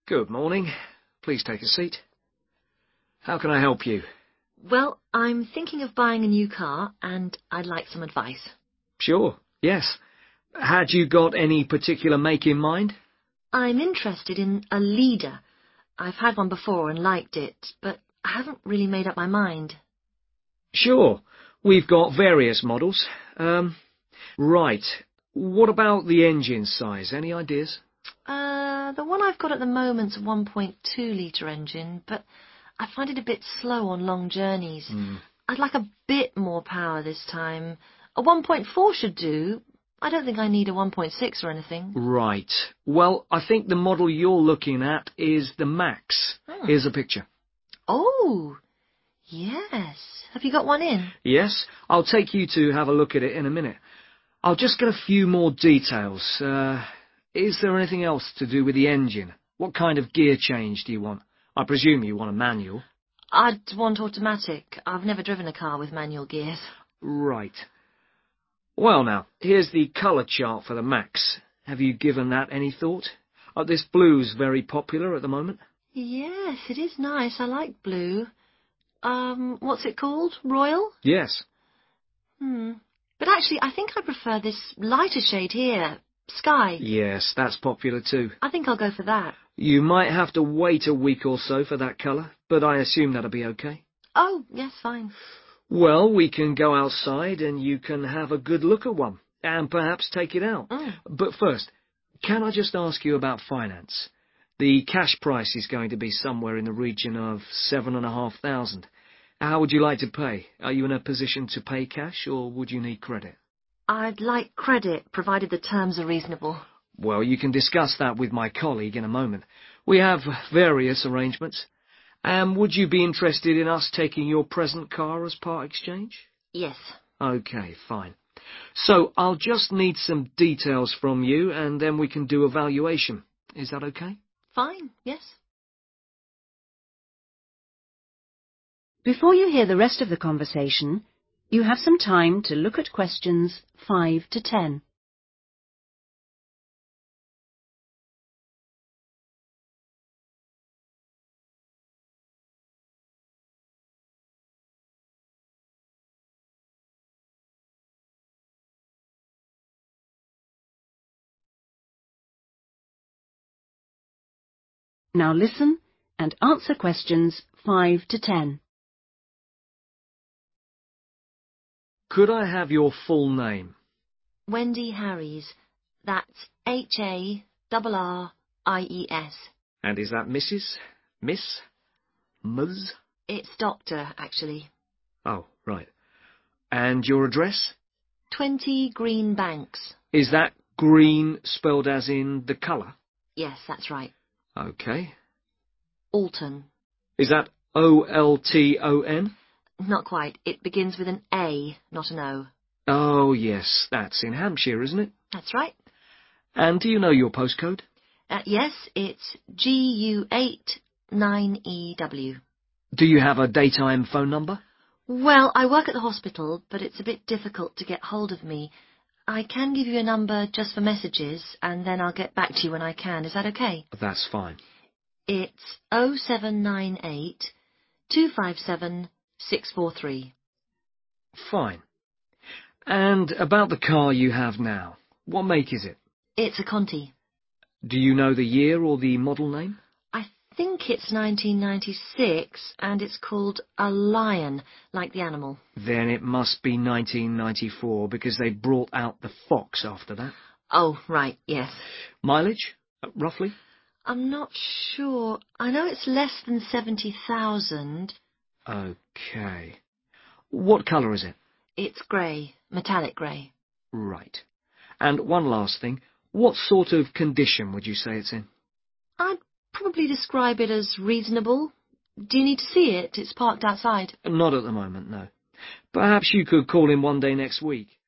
Good morning. Please take a seat. How can I help you? Well, I'm thinking of buying a new car, and I'd like some advice. Sure, yes. Had you got any particular make in mind? I'm interested in a Leader. I've had one before and liked it, but I haven't really made up my mind. Sure. We've got various models. Right. What about the engine size? Any ideas? The one I've got at the moment's a 1.2-litre engine, but I find it a bit slow on long journeys. I'd like a bit more power this time. A 1.4 should do. I don't think I need a 1.6 or anything. Right. Well, I think the model you're looking at is the Max. Here's a picture. Oh, yes. Have you got one in? Yes, I'll take you to have a look at it in a minute. I'll just get a few more details. Is there anything else to do with the engine? What kind of gear change do you want? I presume you want a manual. I'd want automatic. I've never driven a car with manual gears. Right. Well now, here's the colour chart for the Max. Have you given that any thought? This blue's very popular at the moment. Yes, it is nice. I like blue. What's it called? Royal? Yes. But actually, I think I prefer this lighter shade here. Sky. Yes, that's popular too. I think I'll go for that. You might have to wait a week or so for that colour, but I assume that'll be okay. Oh, yes, fine. Well, we can go outside and you can have a good look at one, and perhaps take it out. But first, can I just ask you about finance? The cash price is going to be somewhere in the region of 7,500. How would you like to pay? Are you in a position to pay cash, or would you need credit? I'd like credit, provided the terms are reasonable. Well, you can discuss that with my colleague in a moment. We have various arrangements. And would you be interested in us taking your present car as part exchange? Yes. Okay, fine. So I'll just need some details from you, and then we can do a valuation. Is that okay? Fine, yes. Before you hear the rest of the conversation, you have some time to look at questions 5 to 10. Now listen and answer questions 5 to 10. Could I have your full name? Wendy Harries. That's Harries. And is that Mrs., Miss, Ms.? It's Doctor, actually. Oh, right. And your address? 20 Green Banks. Is that green spelled as in the colour? Yes, that's right. Okay. Alton. Is that Olton? Not quite. It begins with an A, not an O. Oh, yes, that's in Hampshire, isn't it? That's right. And do you know your postcode? Yes, it's GU8 9EW. Do you have a daytime phone number? Well, I work at the hospital, but it's a bit difficult to get hold of me. I can give you a number just for messages, and then I'll get back to you when I can. Is that okay? That's fine. It's 0798 257 643. Fine. And about the car you have now, what make is it? It's a Conti. Do you know the year or the model name? I think it's 1996, and it's called a Lion, like the animal. Then it must be 1994, because they brought out the Fox after that. Oh, right, yes. Mileage, roughly? I'm not sure. I know it's less than 70,000. Okay. What colour is it? It's grey, metallic grey. Right. And one last thing. What sort of condition would you say it's in? I'd probably describe it as reasonable. Do you need to see it? It's parked outside. Not at the moment, no. Perhaps you could call in one day next week.